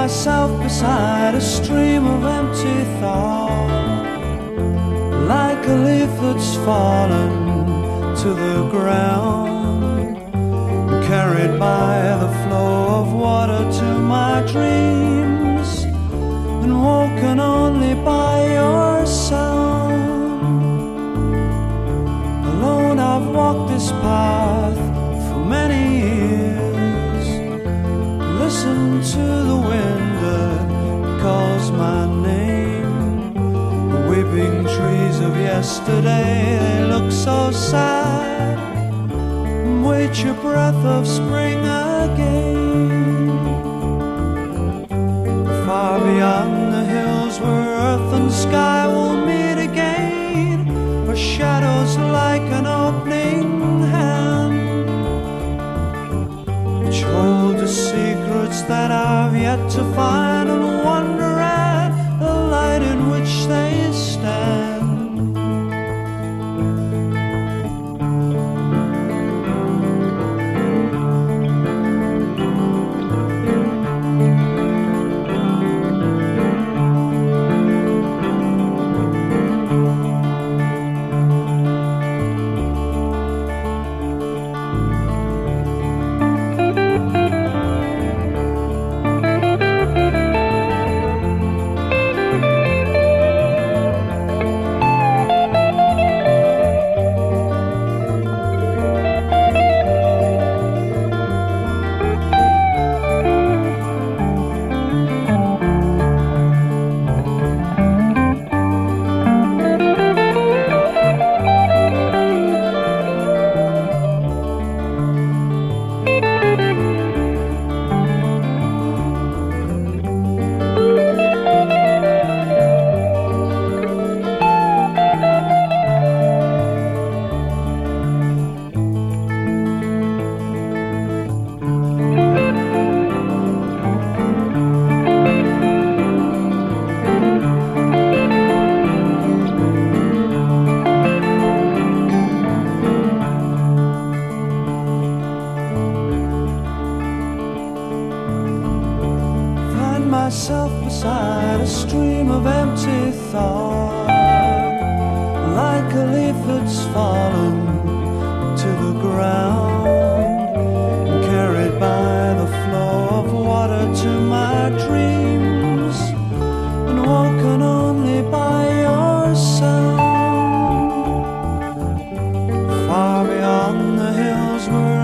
myself beside a stream of empty thought, like a leaf that's fallen to the ground, carried by the flow of water to my dreams, and woken only by your sound. Alone I've walked this path for many years, listen to the wind that calls my name. The weeping trees of yesterday, they look so sad, wait your breath of spring again. Far beyond the hills where earth and sky will meet again, are shadows like an opening hand, which hold the secrets that I've yet to find, and wonder at the light in which they stand. Myself beside a stream of empty thought, like a leaf that's fallen to the ground, carried by the flow of water to my dreams, and woken only by your sound. Far beyond the hills where